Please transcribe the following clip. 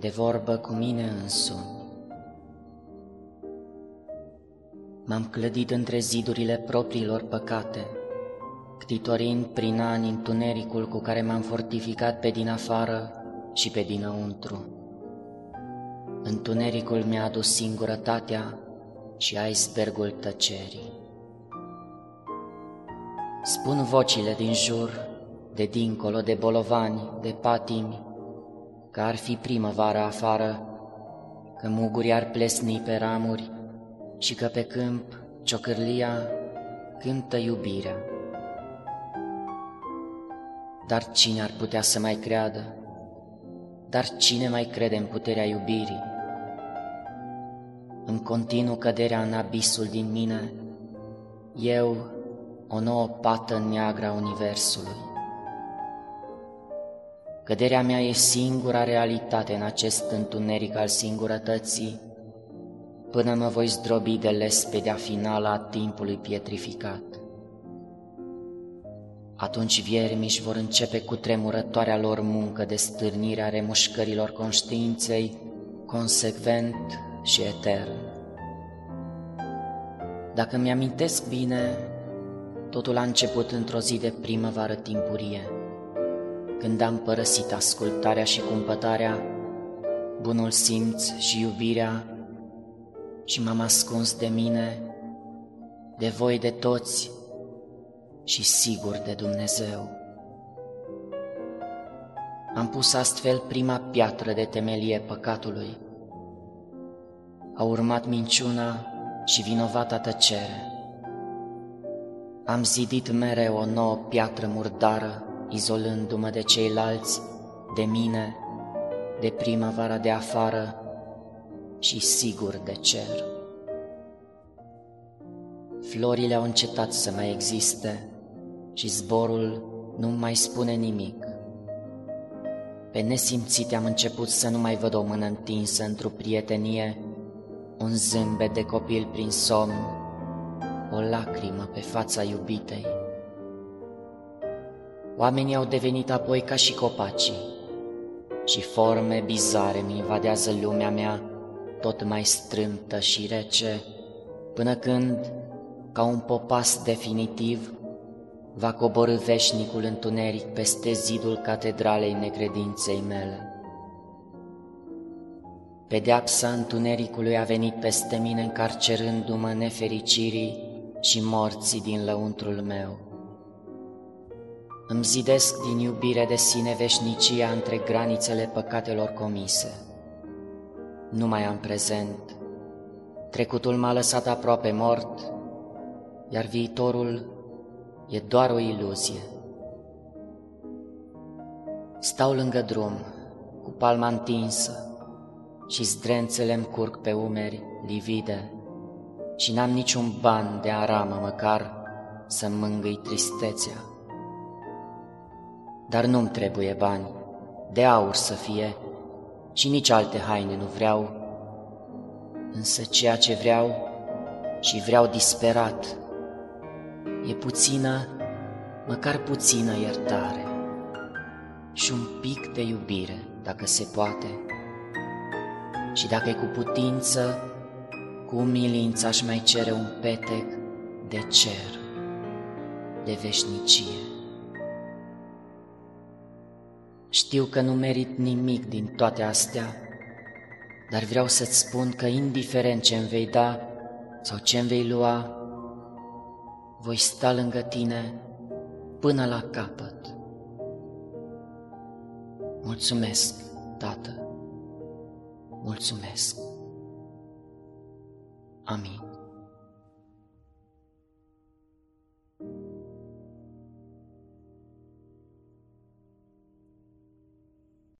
de vorbă cu mine însumi. M-am clădit între zidurile propriilor păcate, ctitorind prin ani întunericul cu care m-am fortificat pe din afară și pe dinăuntru. Întunericul mi-a adus singurătatea și icebergul tăcerii. Spun vocile din jur, de dincolo, de bolovani, de patimi, că ar fi primăvară afară, că mugurii ar plesni pe ramuri și că pe câmp ciocârlia cântă iubirea. Dar cine ar putea să mai creadă? Dar cine mai crede în puterea iubirii? Îmi continuu căderea în abisul din mine, eu, o nouă pată neagră a universului. Căderea mea e singura realitate în acest întuneric al singurătății, până mă voi zdrobi de lespedea finală a timpului pietrificat. Atunci viermii își vor începe cu tremurătoarea lor muncă de stârnire a remușcărilor conștiinței, consecvent și etern. Dacă mi-amintesc bine, totul a început într-o zi de primăvară timpurie, când am părăsit ascultarea și cumpătarea, bunul simț și iubirea și m-am ascuns de mine, de voi de toți și sigur de Dumnezeu. Am pus astfel prima piatră de temelie păcatului. A urmat minciuna și vinovata tăcere. Am zidit mereu o nouă piatră murdară, izolându-mă de ceilalți, de mine, de primăvara de afară și sigur de cer. Florile au încetat să mai existe și zborul nu mai spune nimic. Pe nesimțite am început să nu mai văd o mână întinsă într-o prietenie, un zâmbet de copil prin somn, o lacrimă pe fața iubitei. Oamenii au devenit apoi ca și copacii și forme bizare mi invadează lumea mea, tot mai strâmtă și rece, până când, ca un popas definitiv, va coborî veșnicul întuneric peste zidul catedralei necredinței mele. Pedeapsa întunericului a venit peste mine încarcerându-mă nefericirii și morții din lăuntrul meu. Îmi zidesc din iubire de sine veșnicia între granițele păcatelor comise. Nu mai am prezent, trecutul m-a lăsat aproape mort, iar viitorul e doar o iluzie. Stau lângă drum, cu palma întinsă și zdrențele-mi curg pe umeri livide și n-am niciun ban de aramă măcar să-mi mângâi tristețea. Dar nu-mi trebuie bani, de aur să fie, și nici alte haine nu vreau, însă ceea ce vreau și vreau disperat e puțină, măcar puțină iertare și un pic de iubire, dacă se poate. Și dacă e cu putință, cu umilință aș mai cere un petec de cer, de veșnicie. Știu că nu merit nimic din toate astea, dar vreau să-ți spun că indiferent ce-mi vei da sau ce-mi vei lua, voi sta lângă tine până la capăt. Mulțumesc, Tată, mulțumesc. Amin.